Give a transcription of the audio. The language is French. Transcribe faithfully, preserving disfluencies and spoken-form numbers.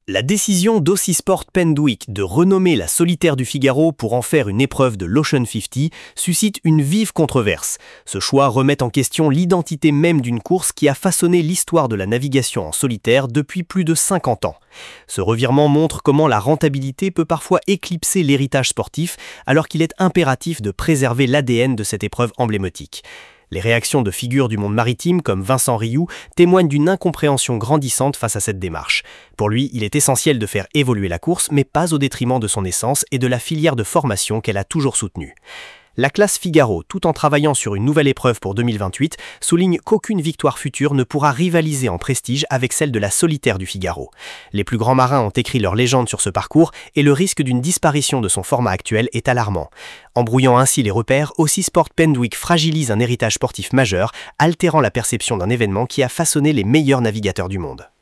La décision d'Aussi-Sport Pendwick de renommer la solitaire du Figaro pour en faire une épreuve de l'Ocean cinquante suscite une vive controverse. Ce choix remet en question l'identité même d'une course qui a façonné l'histoire de la navigation en solitaire depuis plus de cinquante ans. Ce revirement montre comment la rentabilité peut parfois éclipser l'héritage sportif, alors qu'il est impératif de préserver l'A D N de cette épreuve emblématique. Les réactions de figures du monde maritime comme Vincent Rioux témoignent d'une incompréhension grandissante face à cette démarche. Pour lui, il est essentiel de faire évoluer la course, mais pas au détriment de son essence et de la filière de formation qu'elle a toujours soutenue. La classe Figaro, tout en travaillant sur une nouvelle épreuve pour deux mille vingt-huit, souligne qu'aucune victoire future ne pourra rivaliser en prestige avec celle de la solitaire du Figaro. Les plus grands marins ont écrit leur légende sur ce parcours et le risque d'une disparition de son format actuel est alarmant. En brouillant ainsi les repères, Aussi-Sport Pendwick fragilise un héritage sportif majeur, altérant la perception d'un événement qui a façonné les meilleurs navigateurs du monde.